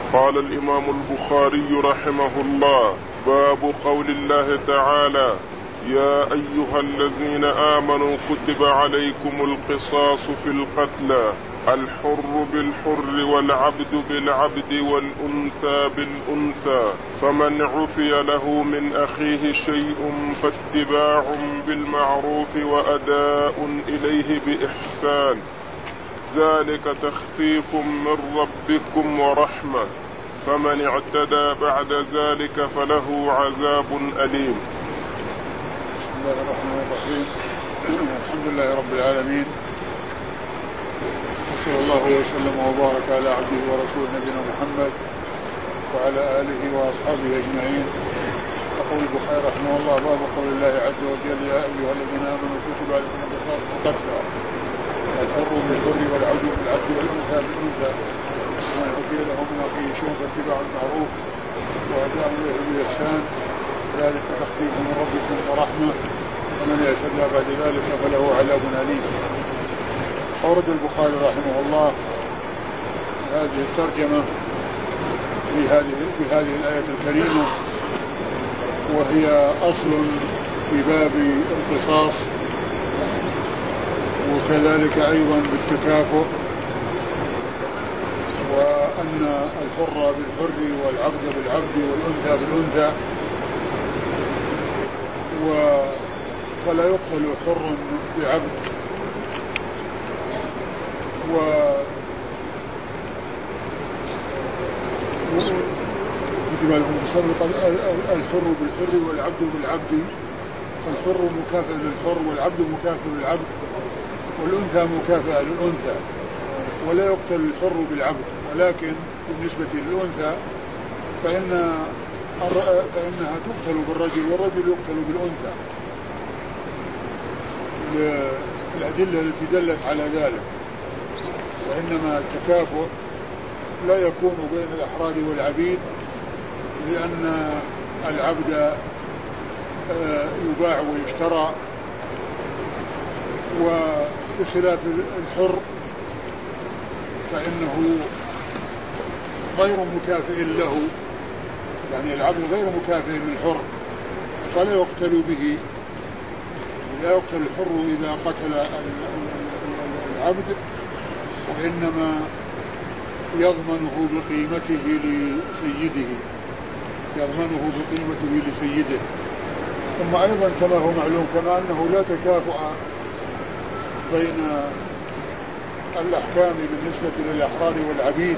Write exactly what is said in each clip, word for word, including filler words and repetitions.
قال الإمام البخاري رحمه الله: باب قول الله تعالى: يا أيها الذين آمنوا كتب عليكم القصاص في القتلى، الحر بالحر والعبد بالعبد والأنثى بالأنثى، فمن عفي له من أخيه شيء فاتباع بالمعروف وأداء إليه بإحسان، ذلك تخفيف من ربكم ورحمة، فمن اعتدى بعد ذلك فله عذاب أليم. بسم الله الرحمن الرحيم. الحمد لله رب العالمين، وصلى الله وسلم وبارك على عبده ورسوله نبينا محمد وعلى آله وأصحابه أجمعين. يقول البخاري رحمه الله: باب قول الله عز وجل: يا أيها الذين آمنوا كتب عليكم القصاص في القتلى، الحر بالحر والعبد بالعبد والأنثى بالأنثى، ومن عفي له من أخيه شيء فاتباع بالمعروف وأداء إليه بإحسان، ذلك تخفيف من ربكم ورحمة، ومن اعتدى بعد ذلك فله عذاب أليم. أورد البخاري رحمه الله هذه الترجمة في هذه بهذه الآية الكريمة، وهي أصل في باب القصاص، وكذلك أيضا بالتكافؤ، وأن الحر بالحر والعبد بالعبد والأنثى بالأنثى، فلا يقتل حر بعبد و كتب لهم الحر بالحر والعبد بالعبد، فالحر مكافئ للحر والعبد مكافئ للعبد والأنثى مكافئة للأنثى، ولا يقتل الحر بالعبد، ولكن بالنسبة للأنثى فإن فإنها تقتل بالرجل والرجل يقتل بالأنثى، الأدلة التي دلت على ذلك. وإنما التكافؤ لا يكون بين الأحرار والعبيد، لأن العبد يباع ويشترى، وبخلاف الحر فإنه غير مكافئ له، يعني العبد غير مكافئ للحر، فلا يقتل به، لا يقتل الحر إذا قتل العبد، وإنما يضمنه بقيمته لسيده، يضمنه بقيمته لسيده. ثم أيضا كما هو معلوم كما أنه لا تكافؤ بين الأحكام بالنسبة للأحرار والعبيد،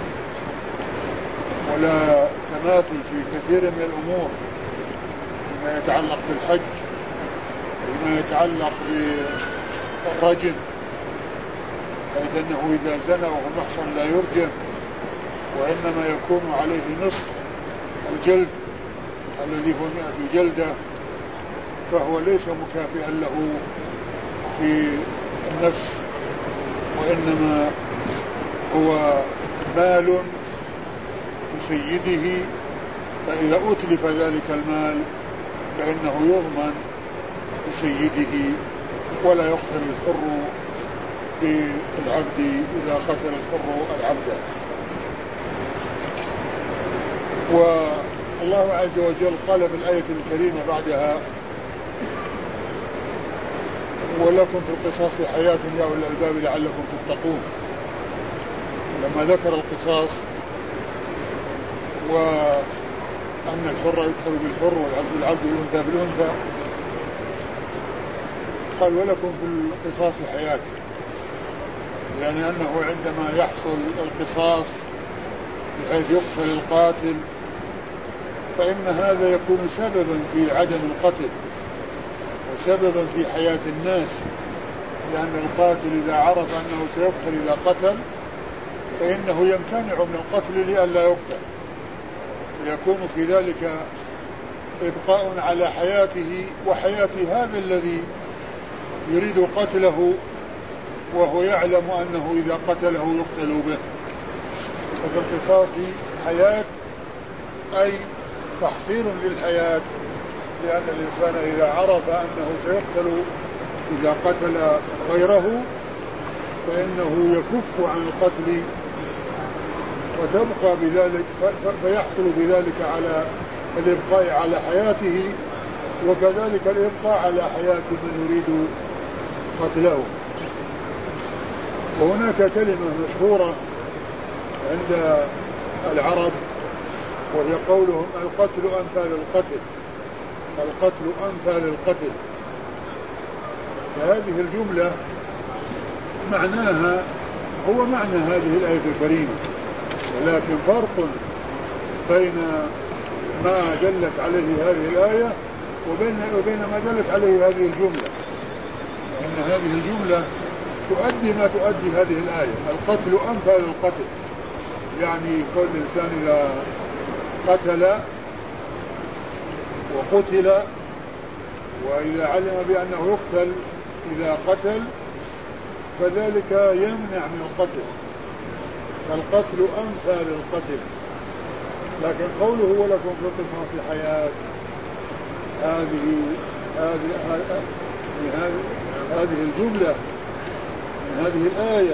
ولا تماثل في كثير من الأمور فيما يتعلق بالحج، فيما يتعلق بالرجم، حيث أنه إذا زنى وهو محصن لا يرجم، وإنما يكون عليه نصف الجلد الذي هو مئة جلدة، فهو ليس مكافئا له في النفس، وإنما هو مال لسيده، فإذا أتلف ذلك المال فإنه يضمن لسيده، ولا يقتل الحر بالعبد إذا قتل الحر العبد. والله عز وجل قال في الآية الكريمة بعدها: ولكم في القصاص حياة يا أولي الألباب لعلكم تتقون. لما ذكر القصاص وأن الحر يقتل بالحر والعبد بالعبد والأنثى بالأنثى، قال: ولكم في القصاص حياة، يعني أنه عندما يحصل القصاص بحيث يقتل القاتل فإن هذا يكون سببا في عدم القتل وسببا في حياة الناس، لأن القاتل إذا عرف أنه سيقتل إذا قتل فإنه يمتنع من القتل لئلا يقتل، فيكون في ذلك إبقاء على حياته وحياة هذا الذي يريد قتله، وهو يعلم أنه إذا قتله يقتل به. وفي القصاص حياة أي تحصيل للحياة، لأن الإنسان إذا عرف أنه سيقتل إذا قتل غيره فإنه يكف عن القتل وتبقى بذلك فيحصل بذلك على الإبقاء على حياته، وكذلك الإبقاء على حياة من يريد قتله. وهناك كلمة مشهورة عند العرب وهي قولهم القتل أمثال القتل، القتل أمثال القتل. فهذه الجملة معناها هو معنى هذه الآية الكريمة، ولكن فرق بين ما دلت عليه هذه الآية وبين وبين ما دلت عليه هذه الجملة، لأن هذه الجملة تؤدي ما تؤدي هذه الآية. القتل أمثال القتل، يعني كل إنسان إذا قتل وقتل، وإذا علم بأنه يقتل إذا قتل فذلك يمنع من القتل، فالقتل أمثال القتل. لكن قوله ولكم في القصاص حياة، هذه هذه هذه هذه الجملة من هذه الآية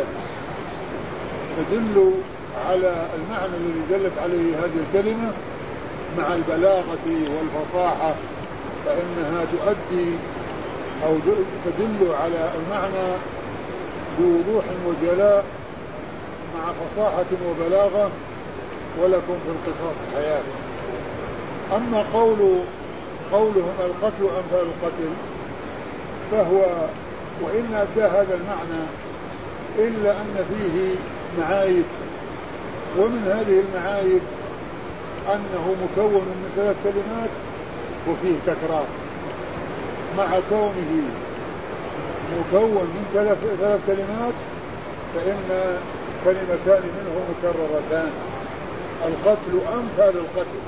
تدل على المعنى الذي دلت عليه هذه الكلمة مع البلاغة والفصاحة، فإنها تؤدي أو تدل على المعنى بوضوح وجلاء مع فصاحة وبلاغة، ولكم في القصاص حياة. أما قول قولهم القتل أمثال القتل فهو وإن أدى هذا المعنى إلا أن فيه معايب، ومن هذه المعايب أنه مكون من ثلاث كلمات وفيه تكرار، مع كونه مكون من ثلاث, ثلاث كلمات فإن كلمتان منه مكررتان، القتل أمثال القتل.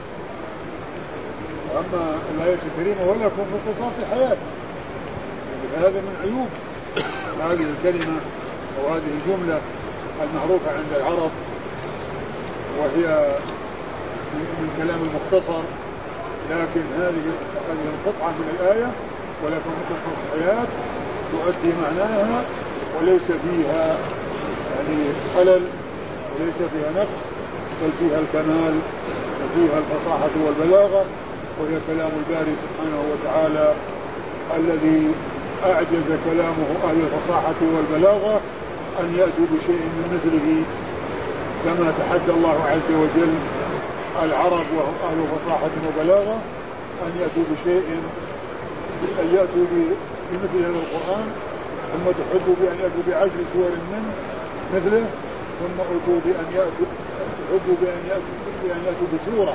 وأما الآية الكريمة ولكم في القصاص حياة، هذا من عيوب هذه الكلمة وهذه الجملة المعروفة عند العرب، وهي من كلام المختصر. لكن هذه هذه القطعة من الآية ولكم في القصاص حياة تؤدي معناها، وليس فيها يعني خلل وليس فيها نقص، بل فيها الكمال وفيها الفصاحة والبلاغة، وهي كلام الباري سبحانه وتعالى الذي أعجز كلامه أهل الفصاحة والبلاغة أن يأتوا بشيء من مثله، كما تحدى الله عز وجل العرب وهم أهل فصاحة وبلاغة أن يأتوا بشيء أن يأتوا بمثل هذا القرآن، ثم تحدوا بأن يأتوا بعشر سور من مثله، ثم أتوا بأن يأتوا تحدوا بأن يأتوا, بأن يأتوا بسورة،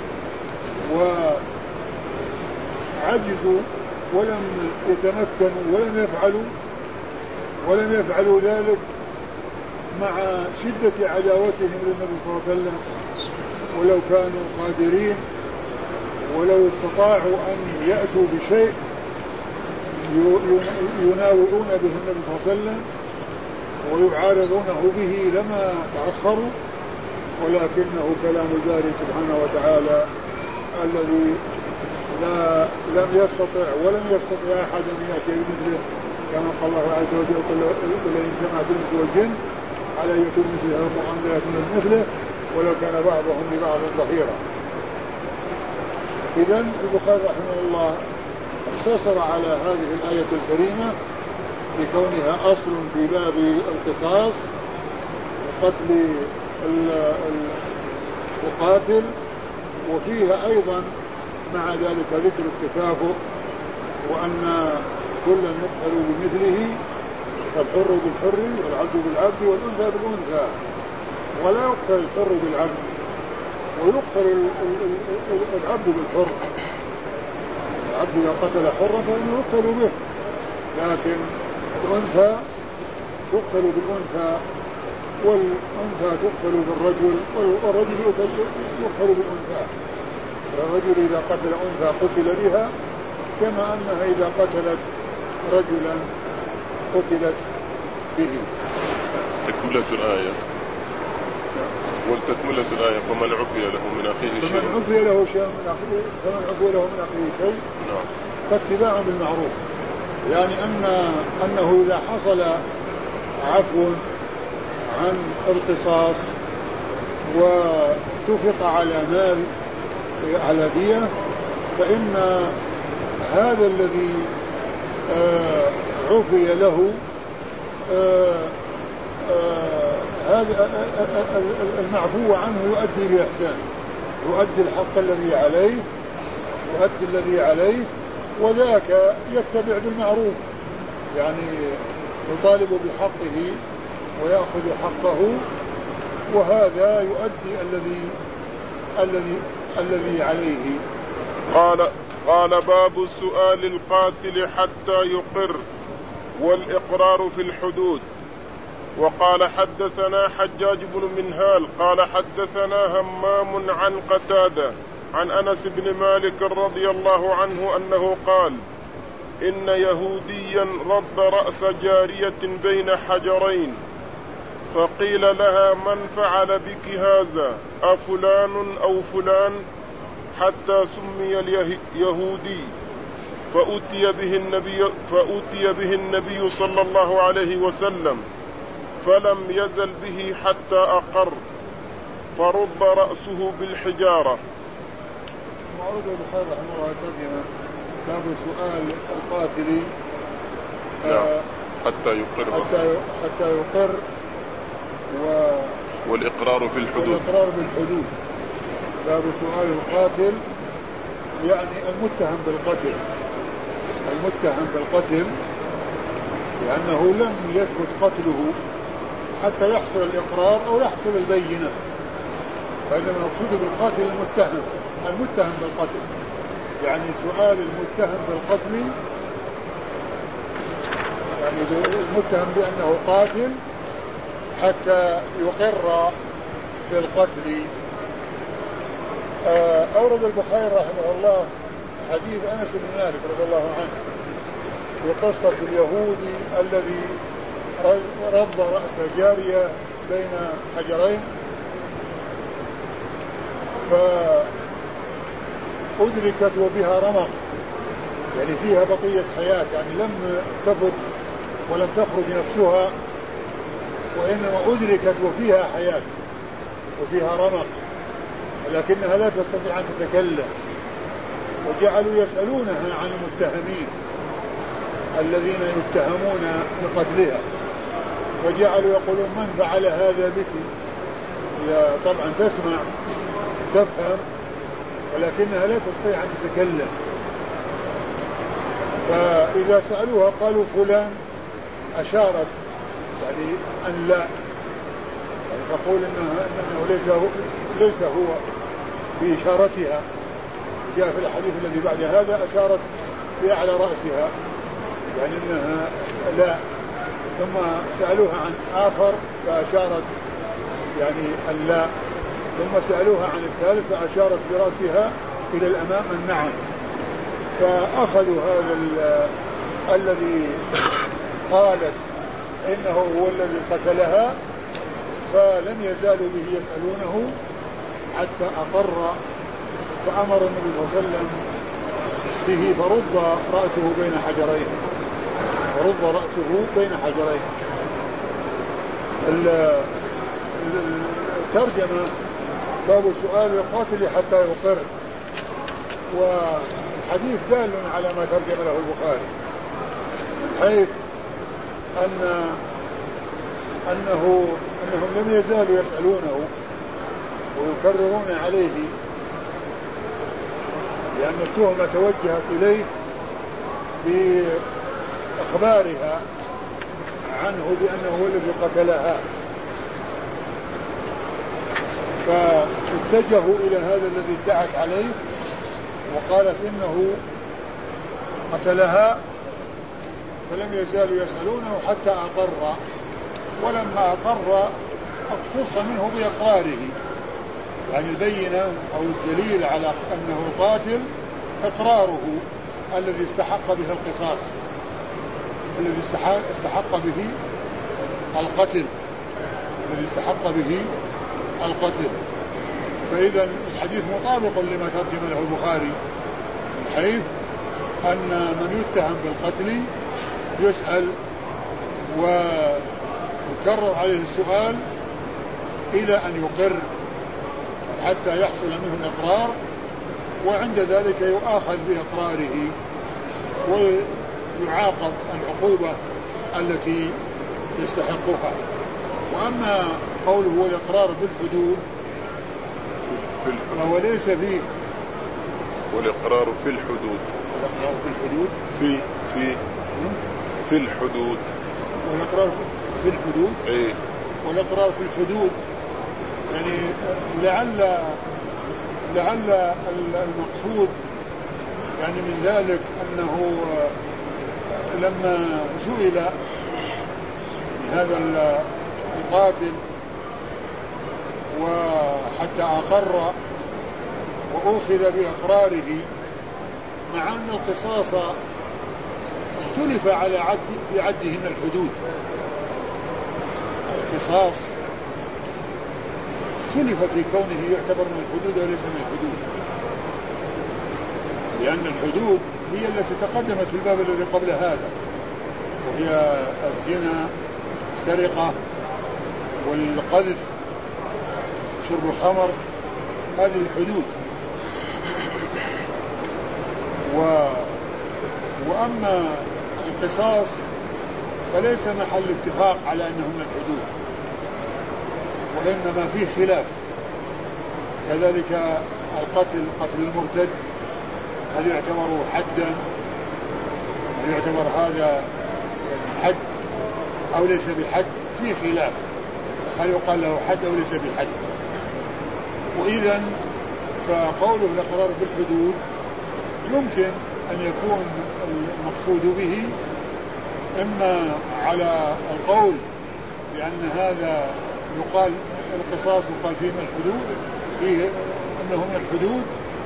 وعجزوا ولم يتمكنوا ولم يفعلوا ولم يفعلوا ذلك مع شدة عداوتهم للنبي صلى الله عليه وسلم. ولو كانوا قادرين ولو استطاعوا أن يأتوا بشيء يناوئون به النبي صلى الله عليه وسلم ويعارضونه به لما تأخروا، ولكنه كلام الباري سبحانه وتعالى الذي لا لم يستطع ولم يستطع أحد أن يأتي بمثله، كما قال الله عز وجل قل إن جمعت الإنس والجن على أن يأتوا بمثل هذا القرآن لا يأتون بمثله ولو كان بعضهم لبعض ظهيرا. إذن البخاري رحمه الله اقتصر على هذه الآية الكريمة بكونها أصل في باب القصاص وقتل القاتل، وفيها أيضا مع ذلك ذكر التكافؤ، وأن كلا يقتل بمثله، فالحر بالحر والعبد بالعبد والأنثى بالأنثى، ولا يقتل الحر بالعبد ويقتل العبد بالحر. العبد إذا قتل حرا فإنه يقتل به، لكن الأنثى تقتل بالأنثى والأنثى تقتل بالرجل والرجل يقتل بالأنثى. الرجل إذا قتل أنثى قتل بها، كما أنها إذا قتلت رجلا قتلت به. تكملة الآية والتكملة الآية فمن عفي له من أخيه شيء فمن عفي له شيء من أخيه فمن عفي له من أخيه شيء نعم فاتباع بالمعروف، يعني أن أنه إذا حصل عفو عن القصاص واتفق على مال على دية، فإن هذا الذي آه عفي له آه آه هذا المعفو عنه يؤدي بإحسان، يؤدي الحق الذي عليه يؤدي الذي عليه وذاك يتبع بالمعروف، يعني يطالب بحقه ويأخذ حقه، وهذا يؤدي الذي الذي الذي عليه. قال قال باب سؤال القاتل حتى يقر والإقرار في الحدود. وقال حدثنا حجاج بن منهال قال حدثنا همام عن قتادة عن أنس بن مالك رضي الله عنه أنه قال إن يهوديا رد رأس جارية بين حجرين، فقيل لها من فعل بك هذا أفلان أو فلان، حتى سمي اليهودي، فأتي به النبي, فأتي به النبي صلى الله عليه وسلم فلم يزل به حتى أقر، فرد رأسه بالحجارة. معرض البخاري رحمه الله تعالى باب سؤال القاتل آه حتى يقر حتى, حتى يقر و والإقرار في الحدود والإقرار بالحدود. باب سؤال القاتل يعني المتهم بالقتل المتهم بالقتل لأنه لم يثبت قتله حتى يحصل الإقرار أو يحصل البينة، فإنما المقصود بالقاتل المتهم المتهم بالقتل، يعني سؤال المتهم بالقتل يعني المتهم بأنه قاتل حتى يقر بالقتل. أورد البخاري رحمه الله حديث أنس بن مالك رضي الله عنه وقصة اليهودي الذي رد رأس جارية بين حجرين، فأدركت وبها رمق، يعني فيها بقية حياة، يعني لم تفت ولم تخرج نفسها، وإنما أدركت وفيها حياة وفيها رمق، ولكنها لا تستطيع أن تتكلم. وجعلوا يسألونها عن المتهمين الذين يتهمون بقتلها، وجعلوا يقولون من فعل هذا بك. هي طبعا تسمع تفهم ولكنها لا تستطيع أن تتكلم، فإذا سألوها قالوا فلان، أشارت يعني أن لا، يعني تقول إنه, إنه ليس, هو ليس هو بإشارتها. جاء في الحديث الذي بعد هذا أشارت بأعلى رأسها يعني إنها لا، ثم سألوها عن آخر فأشارت يعني أن لا، ثم سألوها عن الثالث فأشارت برأسها إلى الأمام النعم. فأخذوا هذا الذي قالت إنه هو الذي قتلها، فلم يزالوا به يسألونه حتى أقر، فأمر النبي صلى الله عليه وسلم به فرد رأسه بين حجرين فرد رأسه بين حجرين. الترجمة باب سؤال القاتل حتى يقر، وحديث دال على ما ترجم له البخاري، حيث أن أنه أنهم لم يزالوا يسألونه ويكررون عليه، لأن التهمة توجهت إليه بإخبارها عنه بأنه هو الذي قتلها، فاتجهوا إلى هذا الذي ادعت عليه وقالت إنه قتلها، فلم يزالوا يسألونه حتى أقر، ولما أقر اقتص منه بإقراره، يعني البينة أو الدليل على أنه القاتل إقراره الذي استحق به القصاص، الذي استحق به القتل الذي استحق به القتل. فإذا الحديث مطابق لما ترجم له البخاري، من حيث أن من يتهم بالقتل يسأل ويكرر عليه السؤال إلى أن يقر حتى يحصل منه الإقرار، وعند ذلك يؤاخذ بإقراره ويعاقب العقوبة التي يستحقها. وأما قوله والإقرار بالحدود فهو ليس فيه. والإقرار في الحدود والإقرار في الحدود في في في الحدود والإقرار في الحدود إيه؟ والإقرار في الحدود يعني لعل لعل المقصود يعني من ذلك أنه لما سئل هذا القاتل وحتى أقر وأخذ بإقراره مع أن القصاص اختلف على عد بعده من الحدود. القصاص اختلف في كونه يعتبر من الحدود وليس من الحدود، لأن الحدود هي التي تقدمت في الباب الذي قبل هذا، وهي الزنا، السرقة، والقذف، شرب الخمر، هذه الحدود. و... وأما القصاص فليس محل اتفاق على أنه من الحدود، وإنما فيه خلاف. كذلك القتل، قتل المرتد، هل يعتبر حدا؟ هل يعتبر هذا يعني حد أو ليس بحد؟ فيه خلاف، هل يقال له حد أو ليس بحد؟ وإذن فقوله الإقرار بالحدود يمكن أن يكون المقصود به إما على القول بأن هذا يقال القصاص يقال فيه من الحدود، فيه أنه من الحدود،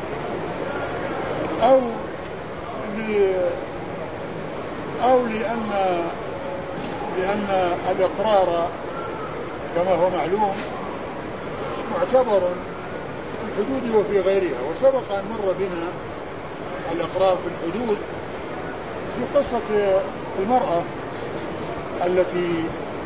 أو ل... أو لأن لأن الإقرار كما هو معلوم معتبر في الحدود وفي غيرها. وسبق أن مر بنا الإقرار في الحدود في قصة المرأة التي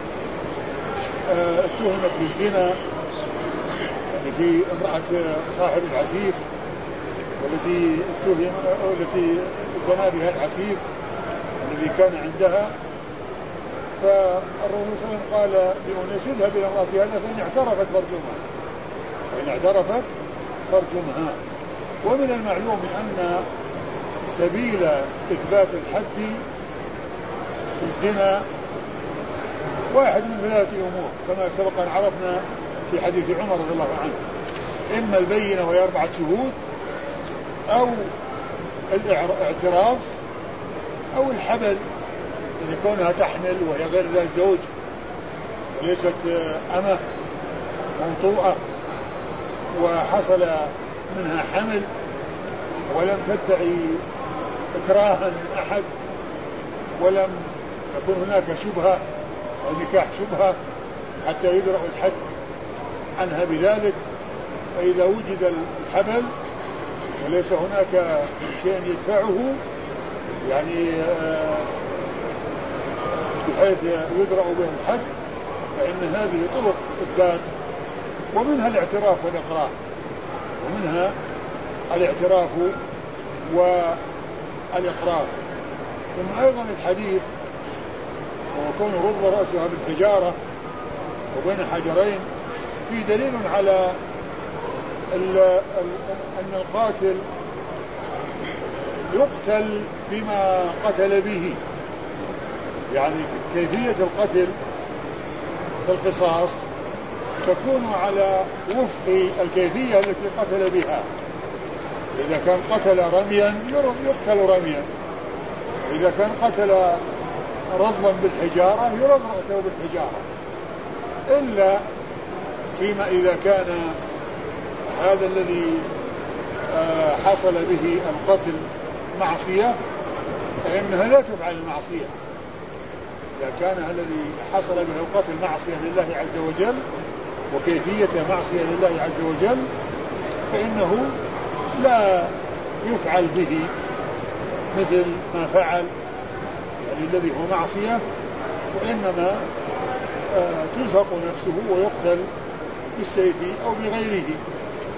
اتهمت بالزنا، يعني في امرأة صاحب العسيف والتي اتهم والتي زنى بها العسيف الذي كان عندها. فالرسول صلى الله عليه وسلم قال لأناس اذهب إلى امرأة هذا فإن اعترفت فارجمها، فإن اعترفت فارجمها. ومن المعلوم أن سبيل إثبات الحد في الزنا واحد من ثلاثة أمور كما سبق أن عرفنا في حديث عمر رضي الله عنه، إما البينة وهي أربعة شهود، أو الاعتراف، أو الحبل، يعني كونها تحمل وهي غير ذات زوج وليست أمة موطوءة وحصل منها حمل ولم تدعي إكراها من أحد ولم يكون هناك شبهة النكاح شبهة حتى يدرأ الحد عنها بذلك. فإذا وجد الحبل وليس هناك شيء يدفعه يعني بحيث يدرأ به الحد، فإن هذه طرق إثبات، ومنها الاعتراف والإقرار، ومنها الاعتراف والإقرار. ثم أيضا الحديث وكون رض رأسها بالحجارة وبين حجرين في دليل على ال ال أن القاتل يقتل بما قتل به، يعني كيفية القتل في القصاص تكون على وفق الكيفية التي قتل بها. إذا كان قتل رميا يقتل رميا، إذا كان قتل رضلا بالحجارة يرض رأسه بالحجارة، إلا فيما إذا كان هذا الذي حصل به القتل معصية فإنها لا تفعل المعصية. إذا كان الذي حصل به القتل معصية لله عز وجل وكيفية معصية لله عز وجل فإنه لا يفعل به مثل ما فعل يعني الذي هو معصية، وإنما تلفق نفسه ويقتل بالسيف أو بغيره.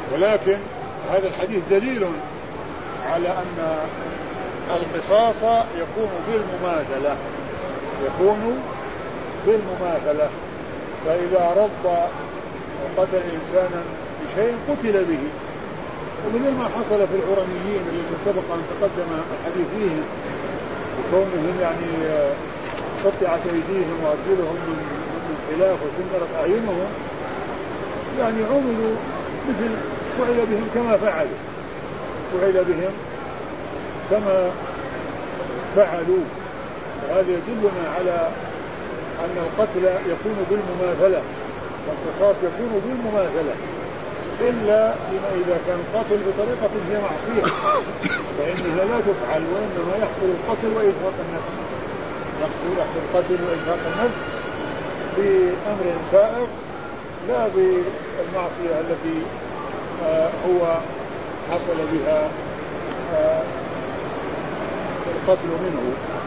ولكن هذا الحديث دليل على أن القصاص يكون بالمماثلة يكون بالمماثلة فإذا رد قتل إنسانا بشيء قتل به، ومثل ما حصل في العرنيين الذين سبق أن تقدم الحديث فيهم وكونهم يعني قطعت أيديهم وأرجلهم من خلاف وسمرت أعينهم، يعني عملوا مثل فعل بهم كما فعلوا فعل بهم كما فعلوا وهذا يدلنا على أن القتل يكون بالمماثلة والقصاص يكون بالمماثلة، إلا لما إذا كان القتل بطريقة هي معصية فإنها لا تفعل، وإنما يحصل القتل وإزهاق النفس يحصل القتل وإزهاق النفس بأمر سائغ لا بالمعصية التي آه هو حصل بها آه القتل منه.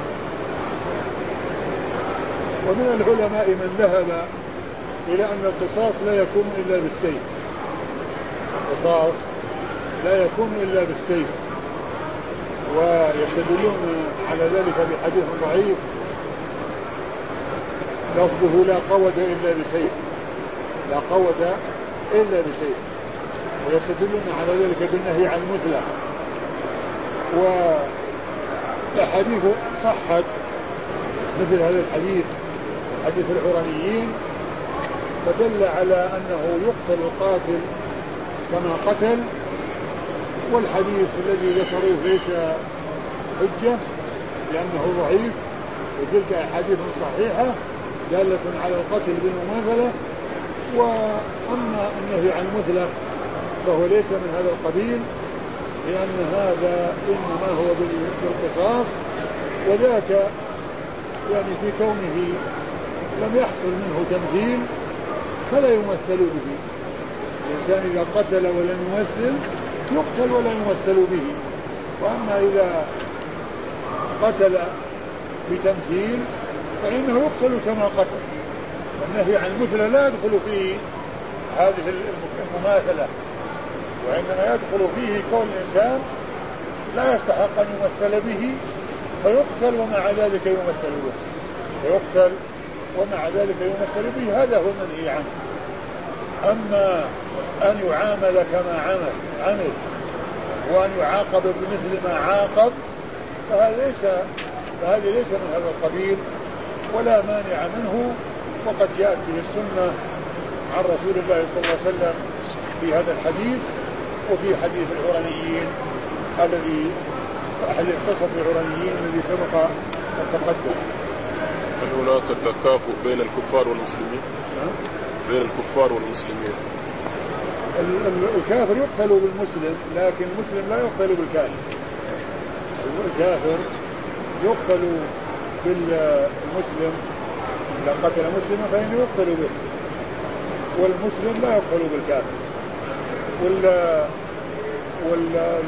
ومن العلماء من ذهب إلى أن القصاص لا يكون إلا بالسيف القصاص لا يكون إلا بالسيف، ويستدلون على ذلك بحديث ضعيف لفظه لا قود إلا بسيف لا قود إلا بسيف، ويستدلون على ذلك بالنهي عن المثلى، والأحاديث صحت مثل هذا الحديث حديث العرنيين فدل على أنه يقتل القاتل كما قتل، والحديث الذي ذكروه ليس حجة لأنه ضعيف، وتلك أحاديث صحيحة دالة على القتل بالمماثلة. وأما النهي عن المثلى فهو ليس من هذا القبيل، لأن هذا إنما هو بالقصاص، وذاك يعني في كونه لم يحصل منه تمثيل فلا يمثل به. الإنسان إذا قتل ولم يمثل يقتل ولا يمثل به، وأما إذا قتل بتمثيل فإنه يقتل كما قتل. النهي عن المثلى لا يدخل فيه هذه المماثلة، وإنما يدخل فيه كون الإنسان لا يستحق أن يمثل به فيقتل ومع ذلك يمثل به فيقتل ومع ذلك يمثل به، هذا هو المنهي عنه. أما أن يعامل كما عمل عمل وأن يعاقب بمثل ما عاقب فهذا ليس فهذا ليس من هذا القبيل ولا مانع منه، وقد جاءت به السنة عن رسول الله صلى الله عليه وسلم في هذا الحديث وفي حديث العرنيين الذي حديث قصة العرنيين الذي سبق التقدم. هل هناك تكافؤ بين الكفار والمسلمين؟ بين الكفار والمسلمين الكافر يقتل بالمسلم، لكن المسلم لا يقتل بالكافر. الكافر يقتل بالمسلم، إذا قتل مسلما فإنه يقتل به، والمسلم لا يقتل بالكافر. وال وال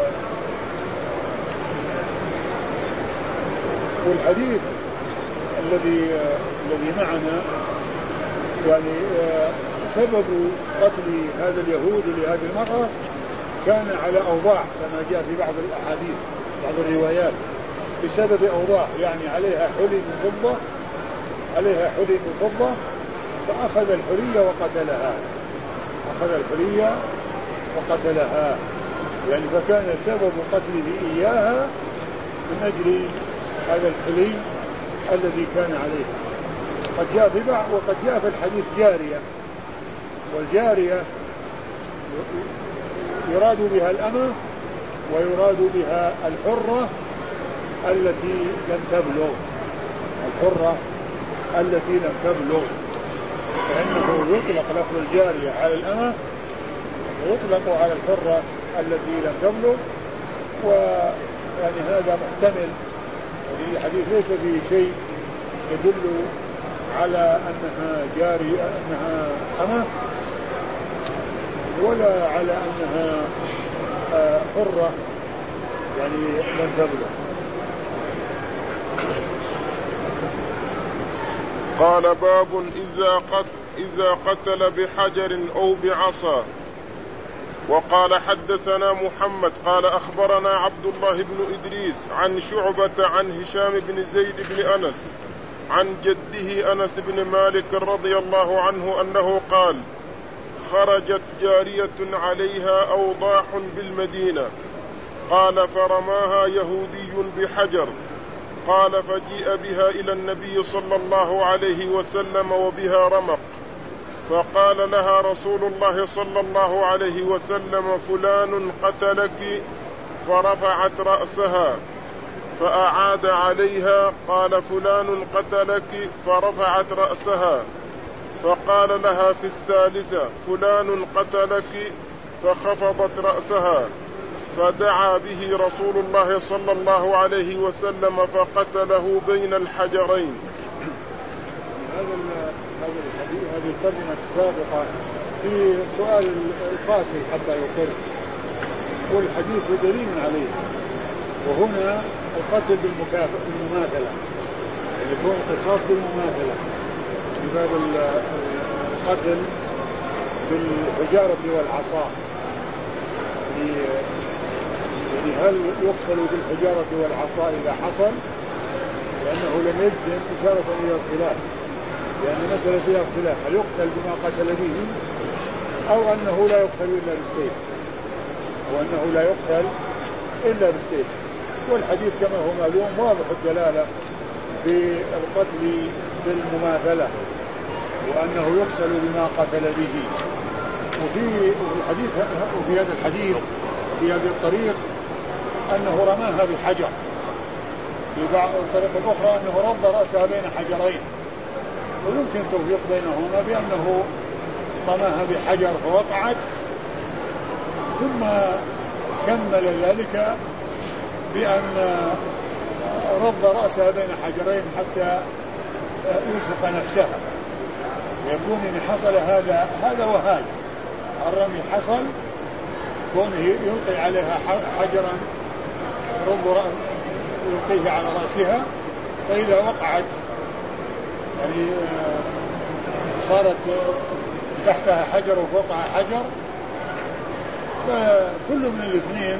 والحديث الذي الذي معنا يعني سبب قتل هذا اليهود لهذه المرأة كان على أوضاع كما جاء في بعض الأحاديث بعض الروايات، بسبب أوضاع يعني عليها حلي من فضة عليها حلي من فضة فأخذ الحلية وقتلها أخذ الحلية وقتلها يعني فكان سبب قتله إياها من أجل هذا الحلي الذي كان عليه. قد جاء في بعض وقد جاء في الحديث جارية، والجارية يراد بها الأمة ويراد بها الحرة التي لم تبلغ الحرة التي لم تبلغ فإنه يطلق لفظ الجارية على الأمة ويطلق على الحرة التي لم تبلغ، ويعني هذا محتمل. يعني الحديث ليس فيه شيء يدل على أنها جارية أنها أمة ولا على أنها حرة يعني لم تبلغ. قال باب إذا قتل, إذا قتل بحجر أو بعصا. وقال حدثنا محمد قال أخبرنا عبد الله بن إدريس عن شعبة عن هشام بن زيد بن أنس عن جده أنس بن مالك رضي الله عنه أنه قال خرجت جارية عليها أوضاح بالمدينة قال فرماها يهودي بحجر قال فجيء بها إلى النبي صلى الله عليه وسلم وبها رمق فقال لها رسول الله صلى الله عليه وسلم فلان قتلك فرفعت رأسها فأعاد عليها قال فلان قتلك فرفعت رأسها فقال لها في الثالثة فلان قتلك فخفضت رأسها فدعا به رسول الله صلى الله عليه وسلم فقتله بين الحجرين. هذا هذا الحديث هذه الترجمة السابقة في سؤال القاتل حتى يقر والحديث دليل عليه. وهنا القتل بالمكافأة بالمماثلة يعني يكون القصاص بالمماثلة في باب القتل بالحجارة والعصا يعني هل يقتل بالحجارة والعصا إذا حصل لأنه لم يجزم إشارة إلى الخلاف لأن المسألة فيها خلاف هل يقتل بما قتل به أو أنه لا يقتل إلا بالسيف أو أنه لا يقتل إلا بالسيف. والحديث كما هو معلوم واضح الدلالة بالقتل بالمماثلة وأنه يقتل بما قتل به. وفي الحديث وفي هذا الحديث في هذه الطريق أنه رماها بحجر في بعض الطريق الأخرى أنه رد رأسها بين حجرين ويمكن التوفيق بينهما بأنه رماها بحجر فوقعت ثم كمل ذلك بأن رد رأسها بين حجرين حتى يوسف نفسها يكون إن حصل هذا هذا وهذا الرمي حصل كونه يلقي عليها حجرا رد يلقيه على رأسها فإذا وقعت يعني صارت تحتها حجر وفوقها حجر فكل من الاثنين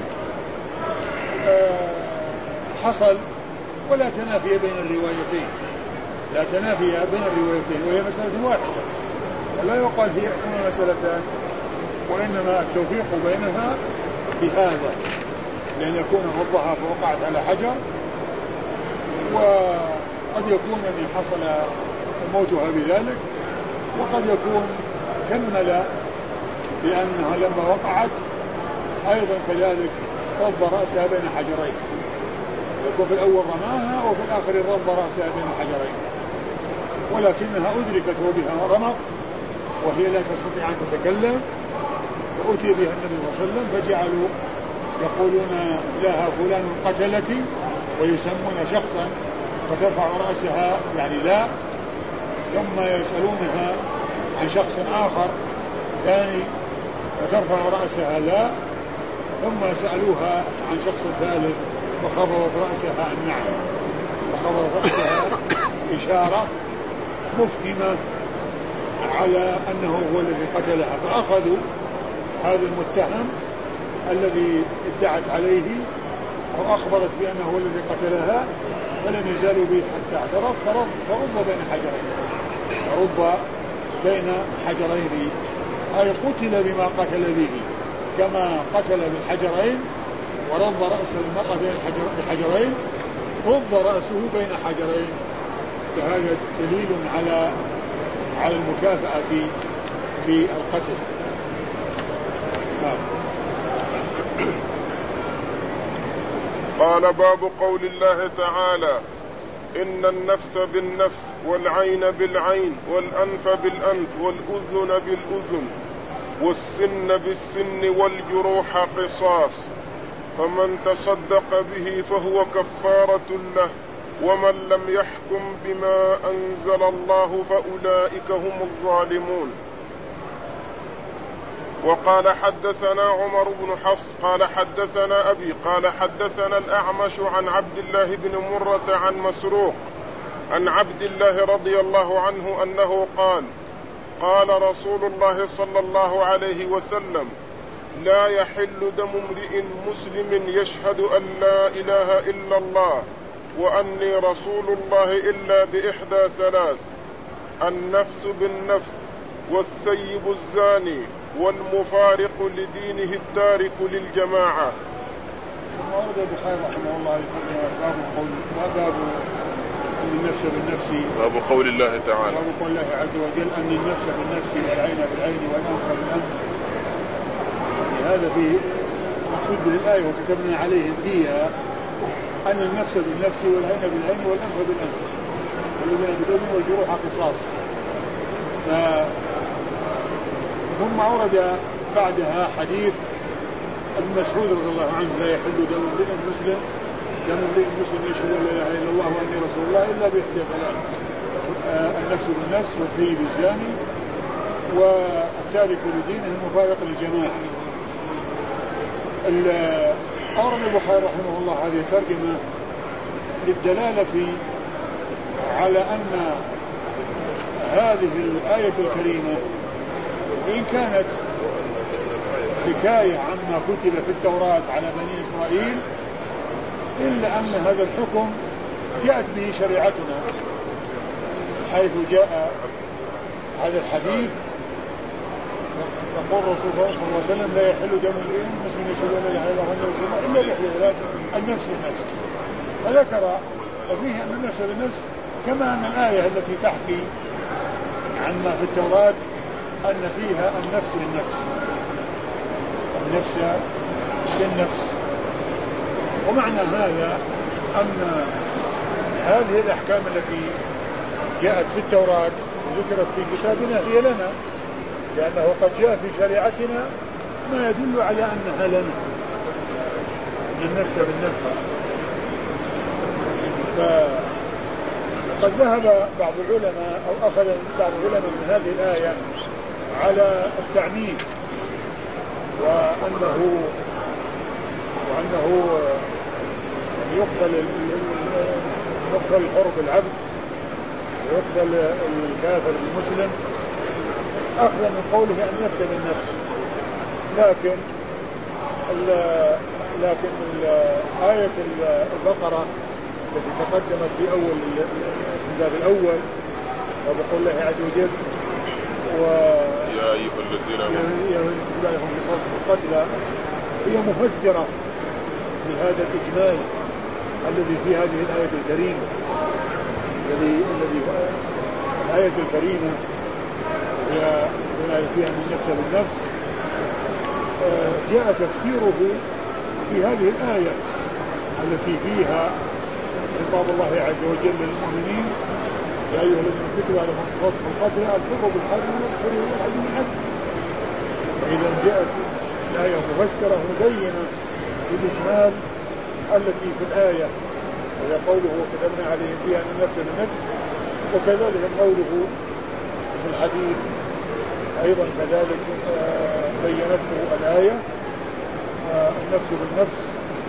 حصل ولا تنافي بين الروايتين لا تنافي بين الروايتين وهي مسألة واحدة ولا يقال هي مسألتان وإنما التوفيق بينها بهذا لأن يكون رضها فوقعت على حجر وقد يكون أن حصل موتها بذلك وقد يكون كمل بأنها لما وقعت أيضا كذلك رض رأسها بين حجرين يكون في الأول رماها وفي الآخر رض رأسها بين حجرين ولكنها أدركت وبها رمق وهي لا تستطيع أن تتكلم فأتي بها النبي صلى الله عليه وسلم فجعلوا يقولون لها فلان قتلك ويسمون شخصا فترفع رأسها يعني لا ثم يسألونها عن شخص آخر ثاني فترفع رأسها لا ثم سألوها عن شخص ثالث فخفضت رأسها النعم فخفضت رأسها إشارة مفهمة على أنه هو الذي قتلها فأخذوا هذا المتهم الذي ادعت عليه أو أخبرت بأنه هو الذي قتلها فلم يزالوا به حتى اعترف فرض, فرض بين حجرين فرض بين حجرين أي قتل بما قتل به كما قتل بالحجرين ورض رأس المرأة بين الحجرين رض رأسه بين حجرين فهذا دليل على على المكافأة في القتل. نعم. قال باب قول الله تعالى إن النفس بالنفس والعين بالعين والأنف بالأنف والأذن بالأذن والسن بالسن والجروح قصاص فمن تصدق به فهو كفارة له ومن لم يحكم بما أنزل الله فأولئك هم الظالمون. وقال حدثنا عمر بن حفص قال حدثنا أبي قال حدثنا الأعمش عن عبد الله بن مرة عن مسروق عن عبد الله رضي الله عنه أنه قال قال رسول الله صلى الله عليه وسلم لا يحل دم امرئ مسلم يشهد أن لا إله إلا الله وأني رسول الله إلا بإحدى ثلاث: النفس بالنفس، والثيب الزاني، والمفارق لدينه التارك للجماعة. ثم ورد البخاري رحمه الله باب قول باب أن النفس بالنفس، باب قول الله تعالى، باب قول الله عز وجل أن النفس بالنفس والعين بالعين والأنف بالأنف. يعني هذا فيه مقصود به الآية وكتبنا عليهم فيها أن النفس بالنفس والعين بالعين والأنف بالأنف والأذن بالأذن والجروح قصاص. ف... ثم أورد بعدها حديث ابن مسعود رضي الله عنه: لا يحل دم امرئ مسلم دم امرئ مسلم يشهد أن لا إله إلا الله وأني رسول الله إلا بإحدى ثلاث: النفس بالنفس، والثيب الزاني، والتارك لدينه المفارق للجماعة. أورد البخاري رحمه الله هذه الترجمة للدلالة على أن هذه الآية الكريمة وإن كانت حكاية عما كتب في التوراة على بني إسرائيل إلا أن هذا الحكم جاءت به شريعتنا، حيث جاء هذا الحديث يقول الرسول صلى الله عليه وسلم: لا يحل دم امرئ مسلم يشهد ان لا اله الا الله وانه رسول الله الا بإحدى ثلاث: النفس بالنفس. فذكر ففيه ان النفس بالنفس، كما ان الايه التي تحكي عما في التوراة ان فيها النفس بالنفس، النفس بالنفس. ومعنى هذا ان هذه الاحكام التي جاءت في التوراة وذكرت في كتابنا هي لنا، لأنه قد جاء في شريعتنا ما يدل على أنها لنا، أن النفس بالنفس. فقد ذهب بعض العلماء أو أخذ بعض العلماء من هذه الآية على التعميم، وأنه وأنه يقتل يقتل الحر بالعبد ويقتل الكافر بالمسلم أخذا من قوله النفس بالنفس. لكن ال لكن ال آية البقرة التي تقدمت في أول الباب الأول وبقول الله عز وجل: يا أيها الذين آمنوا لا يهم قصاص القتلى، هي مفسرة لهذا الإجمال الذي في هذه الآية الكريمة، الذي الذي الآية الكريمة هي فيها من النفس بالنفس. جاء تفسيره في هذه الآية التي فيها خطاب الله عز وجل للمؤمنين: يا أيها الذين كتب عليكم القصاص في القتلى الحر بالحر والحر بالحر بالحر. فإذا جاءت الآية مفسرة مبينة للإجمال التي في الآية، وهي قوله: وكتبنا عليهم فيها من النفس بالنفس. وكذلك قوله في الحديث أيضا كذلك بينته الآية: النفس بالنفس،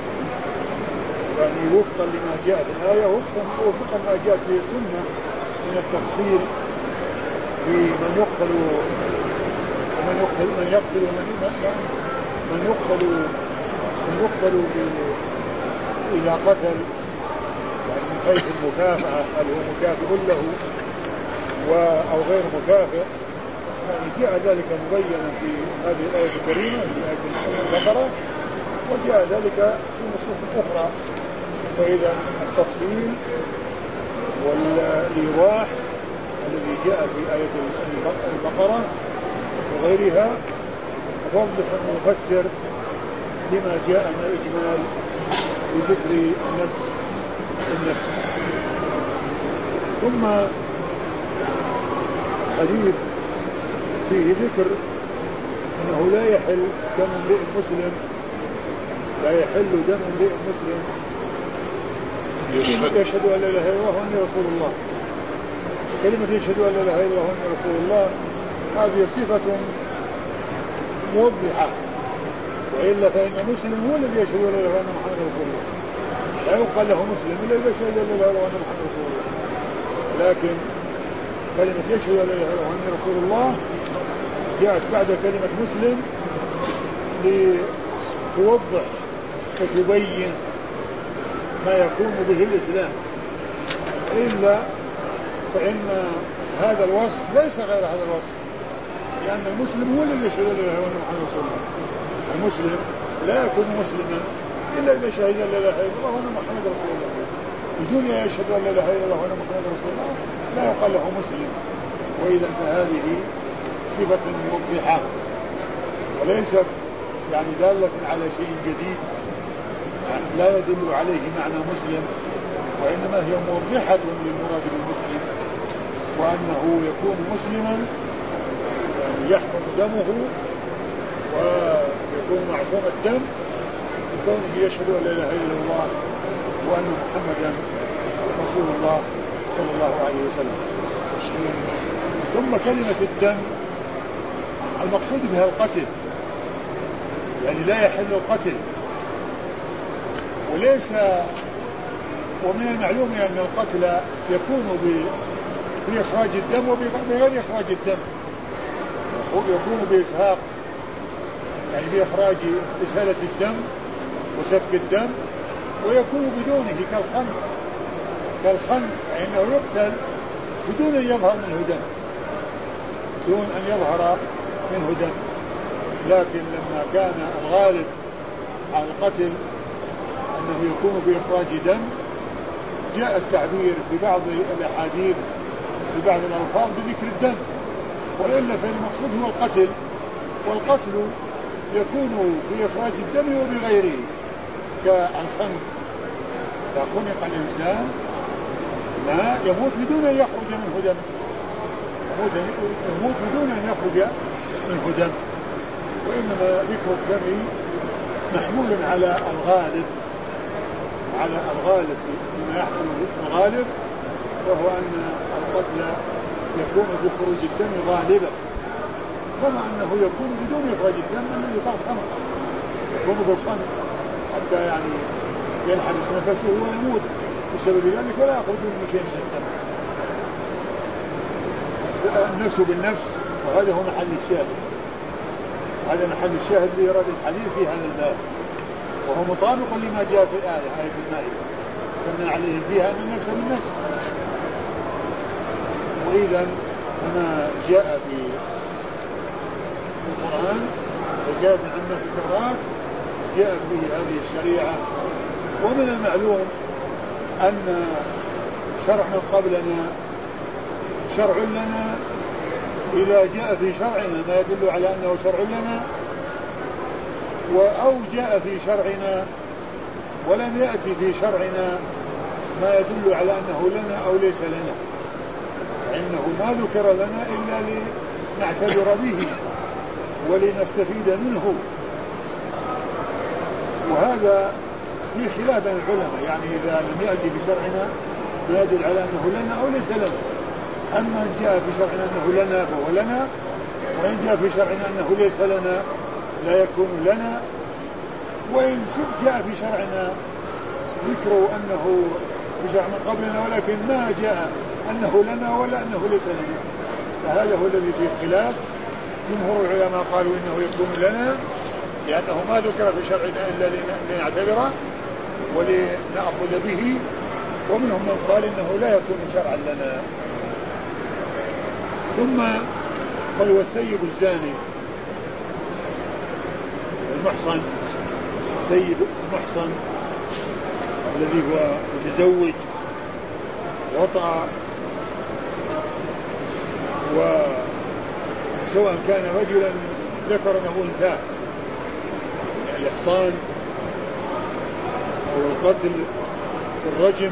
يعني وفقا لما جاء في الآية وفقا ما جاءت في السنة من التفصيل في من يقتل ومن يقتل من يقتل من من يقتل من يقتل إذا قتل، يعني من حيث المكافأة، هل هو مكافئ له أو غير مكافئ. يعني جاء ذلك مبينا في هذه الآية الكريمة في آية البقرة، وجاء ذلك في نصوص أخرى. فإذا التفصيل والإيضاح الذي جاء في آية البقرة وغيرها واضح مفسر لما جاء من الإجمال بذكر النفس النفس. ثم حديث فيه ذكر أنه لا يحل دم امرئ مسلم لا يحل دم امرئ مسلم يشهد, يشهد أن لا إله إلا الله وأني رسول الله. كلمة يشهد أن لا إله إلا الله وأني رسول الله هذه صفة موضحة، وإلا فإن مسلم هو الذي يشهد أن لا إله إلا الله وأن محمد رسول الله، لا يقال له مسلم إلا إذا شهد أن لا إله إلا الله وأن محمد رسول الله. لكن كلمة يشهد أن لا إله إلا الله وأني رسول الله جاءت بعد كلمة مسلم لتوضح وتبين ما يكون به الإسلام، إلا فإن هذا الوصف ليس غير هذا الوصف، لأن المسلم هو الذي يشهد أن لا إله إلا الله محمد رسول الله. المسلم لا يكون مسلما إلا إذا شهد أن لا إله إلا الله وأن محمد رسول الله. بدون أن يشهد أن لا إله إلا الله وأن محمد رسول الله لا يقال له مسلم. وإذا فهذه صفة موضحة وليست يعني دالة على شيء جديد، يعني لا يدل عليه معنى مسلم، وإنما هي موضحة للمراد بالمسلم، وأنه يكون مسلما يعني يحرم دمه ويكون معصوم الدم بكونه يشهد أن لا إله إلا الله وأن محمدا رسول الله صلى الله عليه وسلم. ثم كلمة الدم المقصود بها القتل، يعني لا يحل القتل، وليس ومن المعلوم أن القتل يكون بإخراج الدم وبغير إخراج الدم، يكون بإسهاق يعني بإخراج إسالة الدم وسفك الدم، ويكون بدونه كالخنق كالخنق فإنه يقتل بدون أن يظهر منه دم بدون أن يظهر منه دم. لكن لما كان الغالب على القتل أنه يكون بإخراج دم، جاء التعبير في بعض الأحاديث في بعض الألفاظ بذكر الدم، وإلا فالمقصود هو القتل، والقتل يكون بإخراج الدم وبغيره كالخنق. إذا خنق الإنسان ما يموت بدون أن يخرج منه دم، يموت, يموت بدون أن يخرج منه دم، وإنما ذكر الدم محمول على الغالب على الغالب فيما يحصل في الغالب، وهو أن القتل يكون بخروج الدم غالبا، كما أنه يكون بدون إخراج الدم الذي كالخنق يكون بالخنق حتى يعني ينحبس نفسه ويموت بسبب ذلك ولا يخرج منه شيء من الدم. النفس بالنفس، وهذا هو محل الشاهد، هذا محل الشاهد لإيراد الحديث في هذا الباب، وهو مطابق لما جاء في الآية آية المائدة كما عليه فيها أن النفس بالنفس. وإذا فما جاء في القرآن حكاية عما في التوراة جاءت به هذه الشريعة. ومن المعلوم أن شرع من قبلنا شرع لنا إذا جاء في شرعنا ما يدل على أنه شرع لنا، أو جاء في شرعنا ولم يأتي في شرعنا ما يدل على أنه لنا أو ليس لنا، فإنه ما ذكر لنا إلا لنعتبر به ولنستفيد منه. وهذا في خلاف بين العلماء، يعني إذا لم يأتي في شرعنا ما يدل على أنه لنا أو ليس لنا. أما إن جاء في شرعنا أنه لنا فهو لنا، وإن جاء في شرعنا أنه ليس لنا لا يكون لنا. وإن جاء في شرعنا ذكر أنه في شرع من قبلنا ولكن ما جاء أنه لنا ولا أنه ليس لنا، فهذا هو الذي فيه خلاف. جمهور العلماء قالوا إنه يكون لنا لأنه ما ذكر في شرعنا إلا لنعتبره ولنأخذ به، ومنهم من قال إنه لا يكون شرعا لنا. ثم قال والثيب الزاني المحصن، الثيب المحصن الذي هو متزوج وطأ، وسواء كان رجلا ذكرا أو أنثى، يعني الإحصان أو القتل بالرجم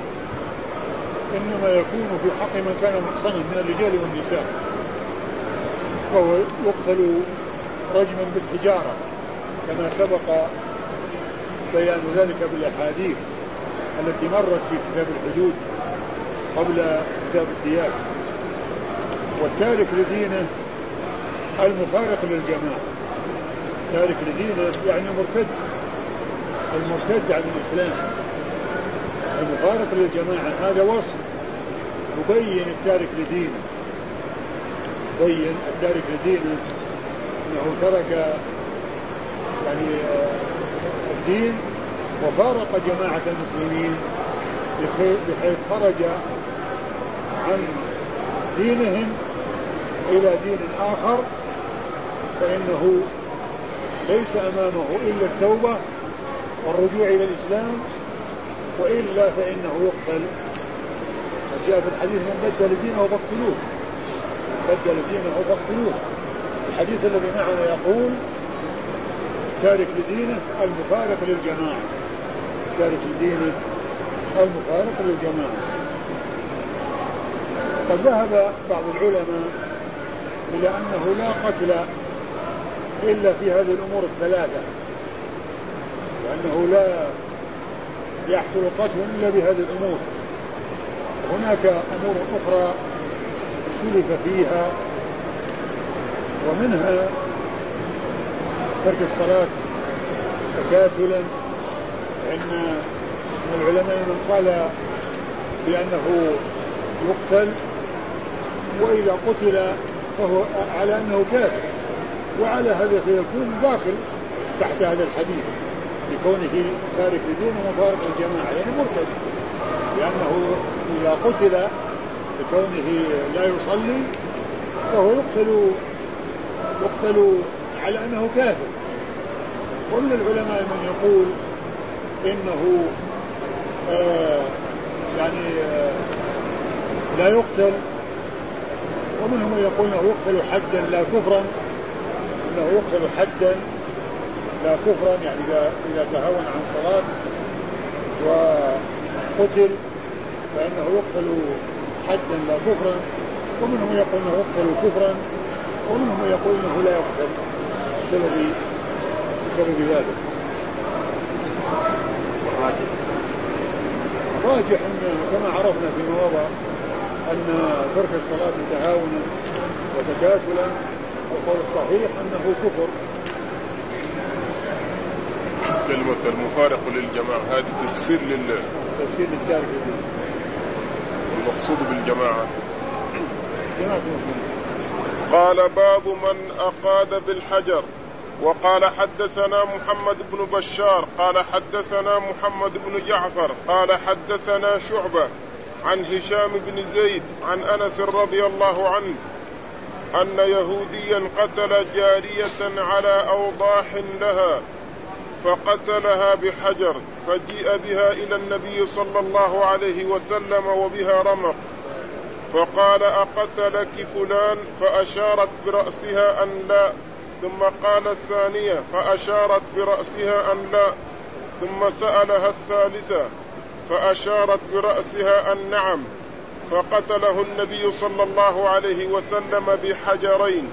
إنما يكون في حق من كان محصنا من الرجال والنساء، فهو يقتل رجما بالحجارة كما سبق بيان ذلك بالأحاديث التي مرت في كتاب الحدود قبل كتاب الديات. والتارك لدينه المفارق للجماعة، تارك لدينه يعني مرتد، المرتد عن الإسلام المفارق للجماعة، هذا وصف يبين التارك لدينه، يبين التارك لدينه أنه ترك يعني الدين وفارق جماعة المسلمين بحيث خرج عن دينهم إلى دين آخر، فإنه ليس أمامه إلا التوبة والرجوع إلى الإسلام، وإلا فإنه يقتل. جاء في الحديث من بدل دينه فاقتلوه، بدل دينه فاقتلوه. الحديث الذي معنا يقول تارك لدينه المفارق للجماعة، تارك لدينه المفارق للجماعة. قد ذهب بعض العلماء إلى أنه لا قتل إلا في هذه الأمور الثلاثة، وأنه لا يحصل قتل إلا بهذه الأمور. هناك أمور أخرى اختلف فيها، ومنها ترك الصلاة تكاسلا، لأن من العلماء من قال بأنه يقتل، وإذا قتل فهو على أنه كافر، وعلى هذا فيكون داخل تحت هذا الحديث بكونه تارك لدينه ومفارق الجماعة، يعني مرتد، لأنه إذا قتل بكونه لا يصلي فهو يقتل يقتل على أنه كافر. ومن العلماء من يقول إنه آه يعني آه لا يقتل، ومنهم من يقول انه يقتل حدا لا كفرا، انه يقتل حدا لا كفرا، يعني اذا اذا تهاون عن الصلاة وقتل فانه يقتل حدا لا كفرا. ومنهم من يقول انه يقتل كفرا، ومنهم من يقول انه لا يقتل بسبب بسبب ذلك. راجح ان كما عرفنا في مواضع أن ترك الصلاة تهاونا وتكاسلا، والقول الصحيح أنه كفر. كلمة المفارق للجماعة هذه تفسير لله، تفسير للتارك لله. المقصود بالجماعة جماعة المسلمين. قال باب من أقاد بالحجر. وقال حدثنا محمد بن بشار قال حدثنا محمد بن جعفر قال حدثنا شعبة عن هشام بن زيد عن أنس رضي الله عنه أن يهوديا قتل جارية على أوضاح لها فقتلها بحجر، فجيء بها إلى النبي صلى الله عليه وسلم وبها رمق، فقال أقتلك فلان؟ فأشارت برأسها أن لا، ثم قال الثانية فأشارت برأسها أن لا، ثم سألها الثالثة فأشارت برأسها أن نعم، فقتله النبي صلى الله عليه وسلم بحجرين.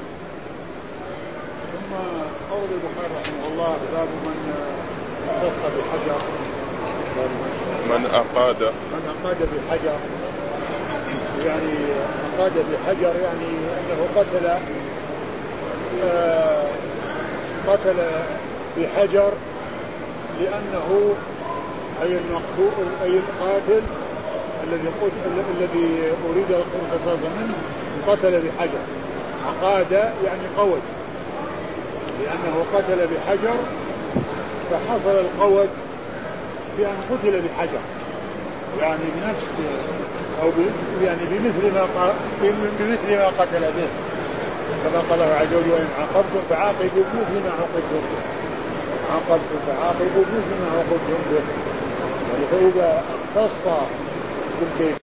ثم قول البخاري رحمه الله باب من اختص بحجر، من أقاد من أقاد بحجر، يعني أقاد بحجر يعني أنه قتل آه قتل بحجر، لأنه أي المقتول أي القاتل الذي الذي أريد القصاص منه قتل بحجر. عقاد يعني قود، لأنه قتل بحجر فحصل القود بأن قتل بحجر، يعني بنفس أو يعني بمثل ما بمثل ما قتل به، كما قال الله عز وجل وإن عاقبتم فعاقبوا بمثل ما عوقبتم به، عاقبتم فعاقبوا بمثل ما عوقبتم به. يعني فإذا اختص بالكيف